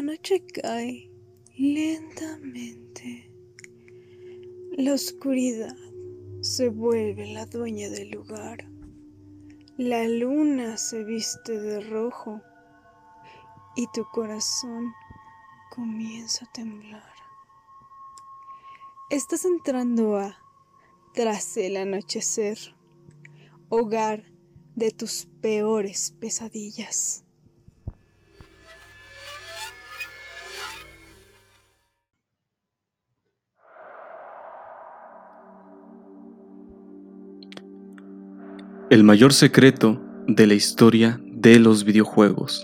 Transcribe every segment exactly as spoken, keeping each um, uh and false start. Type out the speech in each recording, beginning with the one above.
noche cae lentamente. La oscuridad se vuelve la dueña del lugar. La luna se viste de rojo y tu corazón comienza a temblar. Estás entrando a Tras el Anochecer, hogar de tus peores pesadillas. El mayor secreto de la historia de los videojuegos.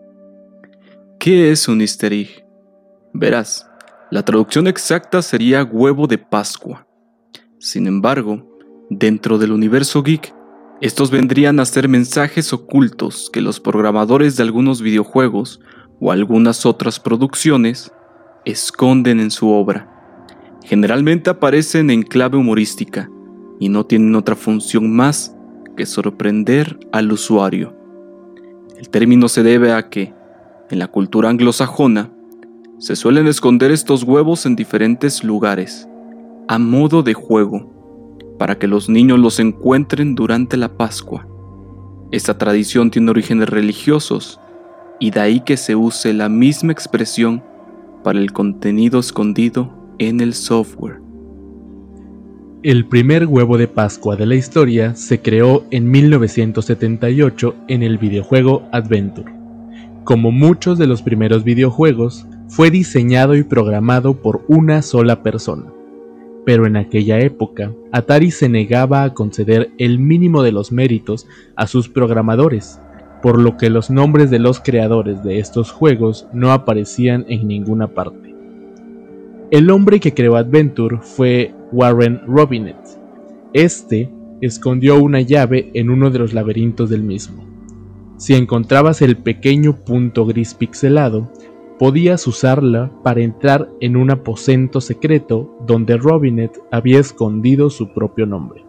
¿Qué es un easter egg? Verás, la traducción exacta sería huevo de Pascua. Sin embargo, dentro del universo geek, estos vendrían a ser mensajes ocultos que los programadores de algunos videojuegos o algunas otras producciones esconden en su obra. Generalmente aparecen en clave humorística y no tienen otra función más que sorprender al usuario. El término se debe a que, en la cultura anglosajona, se suelen esconder estos huevos en diferentes lugares, a modo de juego, para que los niños los encuentren durante la Pascua. Esta tradición tiene orígenes religiosos, y de ahí que se use la misma expresión para el contenido escondido en el software. El primer huevo de Pascua de la historia se creó en mil novecientos setenta y ocho en el videojuego Adventure. Como muchos de los primeros videojuegos, fue diseñado y programado por una sola persona. Pero en aquella época, Atari se negaba a conceder el mínimo de los méritos a sus programadores, por lo que los nombres de los creadores de estos juegos no aparecían en ninguna parte. El hombre que creó Adventure fue Warren Robinet. Este escondió una llave en uno de los laberintos del mismo. Si encontrabas el pequeño punto gris pixelado, podías usarla para entrar en un aposento secreto donde Robinet había escondido su propio nombre.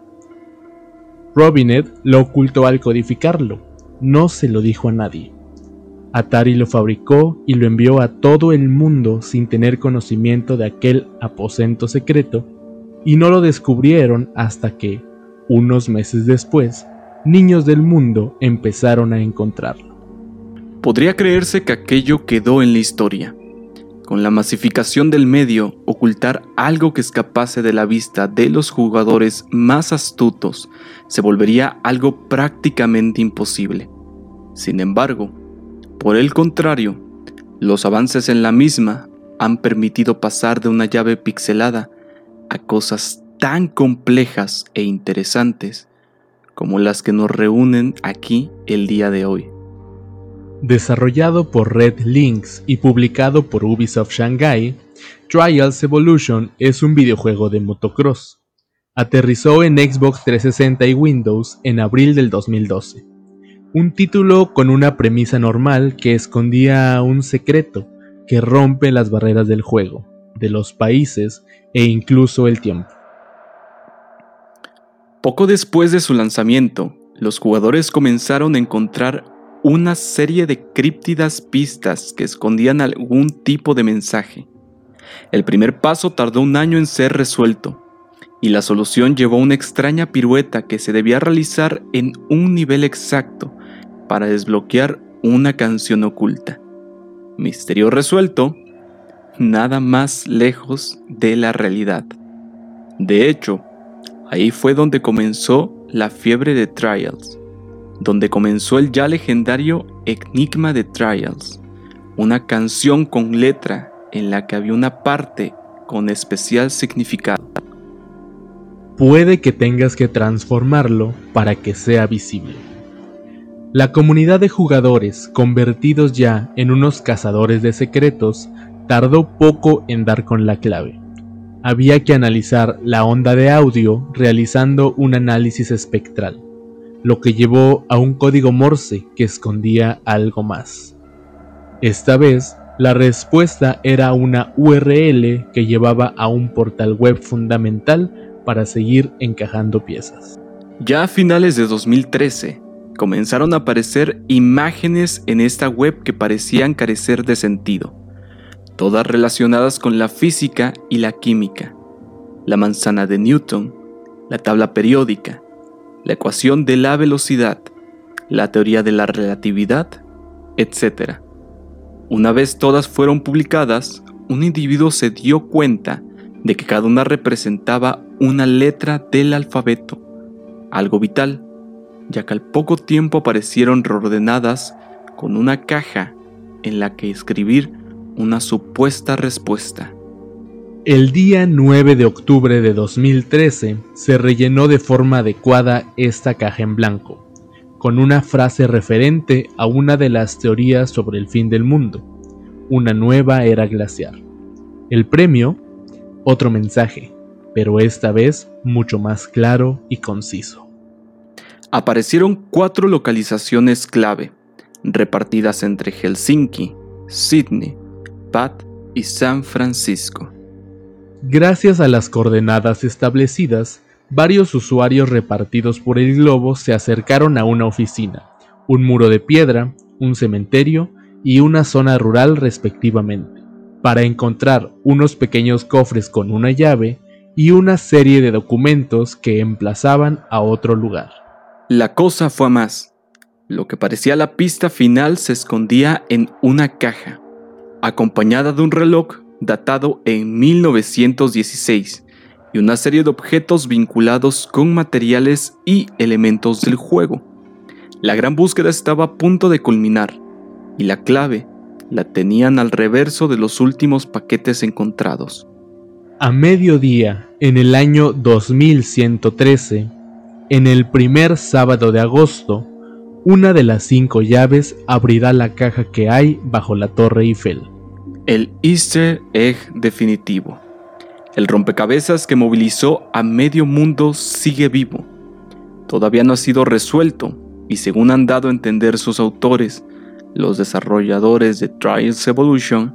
Robinet lo ocultó al codificarlo, no se lo dijo a nadie. Atari lo fabricó y lo envió a todo el mundo sin tener conocimiento de aquel aposento secreto, y no lo descubrieron hasta que, unos meses después, niños del mundo empezaron a encontrarlo. Podría creerse que aquello quedó en la historia. Con la masificación del medio, ocultar algo que escapase de la vista de los jugadores más astutos se volvería algo prácticamente imposible. Sin embargo, por el contrario, los avances en la misma han permitido pasar de una llave pixelada a cosas tan complejas e interesantes como las que nos reúnen aquí el día de hoy. Desarrollado por Red Lynx y publicado por Ubisoft Shanghai, Trials Evolution es un videojuego de motocross. Aterrizó en Xbox trescientos sesenta y Windows en abril del dos mil doce. Un título con una premisa normal que escondía un secreto que rompe las barreras del juego, de los países e incluso el tiempo. Poco después de su lanzamiento, los jugadores comenzaron a encontrar una serie de críptidas pistas que escondían algún tipo de mensaje. El primer paso tardó un año en ser resuelto, y la solución llevó a una extraña pirueta que se debía realizar en un nivel exacto para desbloquear una canción oculta. Misterio resuelto, nada más lejos de la realidad. De hecho, ahí fue donde comenzó la fiebre de Trials, donde comenzó el ya legendario Enigma de Trials, una canción con letra en la que había una parte con especial significado. Puede que tengas que transformarlo para que sea visible. La comunidad de jugadores, convertidos ya en unos cazadores de secretos, tardó poco en dar con la clave. Había que analizar la onda de audio realizando un análisis espectral, lo que llevó a un código Morse que escondía algo más. Esta vez, la respuesta era una U R L que llevaba a un portal web fundamental para seguir encajando piezas. Ya a finales de dos mil trece, comenzaron a aparecer imágenes en esta web que parecían carecer de sentido, todas relacionadas con la física y la química, la manzana de Newton, la tabla periódica, la ecuación de la velocidad, la teoría de la relatividad, etcétera. Una vez todas fueron publicadas, un individuo se dio cuenta de que cada una representaba una letra del alfabeto, algo vital, ya que al poco tiempo aparecieron reordenadas con una caja en la que escribir una supuesta respuesta. El día nueve de octubre de dos mil trece se rellenó de forma adecuada esta caja en blanco, con una frase referente a una de las teorías sobre el fin del mundo, una nueva era glaciar. El premio, otro mensaje, pero esta vez mucho más claro y conciso. Aparecieron cuatro localizaciones clave, repartidas entre Helsinki, Sydney, Bath y San Francisco. Gracias a las coordenadas establecidas, varios usuarios repartidos por el globo se acercaron a una oficina, un muro de piedra, un cementerio y una zona rural respectivamente, para encontrar unos pequeños cofres con una llave y una serie de documentos que emplazaban a otro lugar. La cosa fue a más. Lo que parecía la pista final se escondía en una caja, acompañada de un reloj datado en mil novecientos dieciséis y una serie de objetos vinculados con materiales y elementos del juego. La gran búsqueda estaba a punto de culminar y la clave la tenían al reverso de los últimos paquetes encontrados. A mediodía, en el año dos mil ciento trece, en el primer sábado de agosto, una de las cinco llaves abrirá la caja que hay bajo la Torre Eiffel. El Easter egg definitivo. El rompecabezas que movilizó a medio mundo sigue vivo. Todavía no ha sido resuelto y según han dado a entender sus autores, los desarrolladores de Trials Evolution,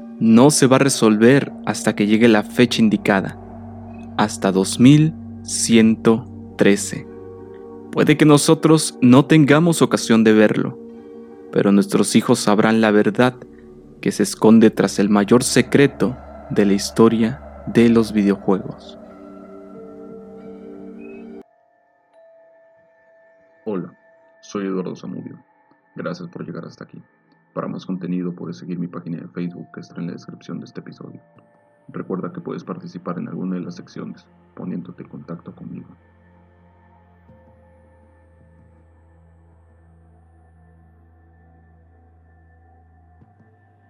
no se va a resolver hasta que llegue la fecha indicada, hasta dos mil ciento trece. Puede que nosotros no tengamos ocasión de verlo, pero nuestros hijos sabrán la verdad que se esconde tras el mayor secreto de la historia de los videojuegos. Hola, soy Eduardo Zamudio. Gracias por llegar hasta aquí. Para más contenido puedes seguir mi página de Facebook que está en la descripción de este episodio. Recuerda que puedes participar en alguna de las secciones poniéndote en contacto conmigo.